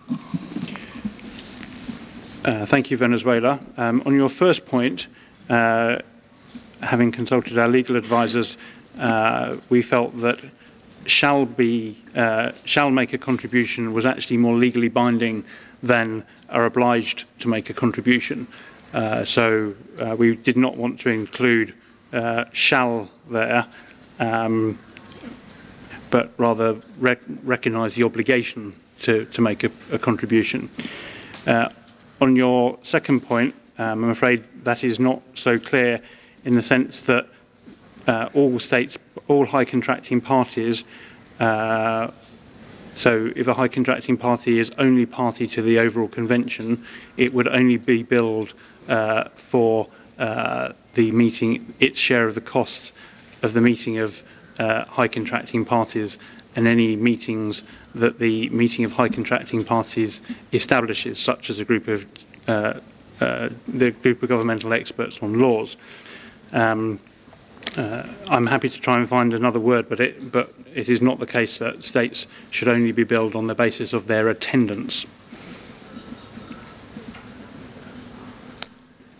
Thank you, Venezuela. On your first point, having consulted our legal advisors, we felt that shall make a contribution was actually more legally binding than are obliged to make a contribution. So we did not want to include shall there, but rather recognise the obligation to make a contribution. On your second point, I'm afraid that is not so clear in the sense that all high contracting parties, so if a high contracting party is only party to the overall convention, it would only be billed for the meeting, its share of the costs of the meeting of high contracting parties and any meetings that the meeting of high contracting parties establishes, such as a group of the group of governmental experts on laws. I'm happy to try and find another word, but it is not the case that states should only be billed on the basis of their attendance.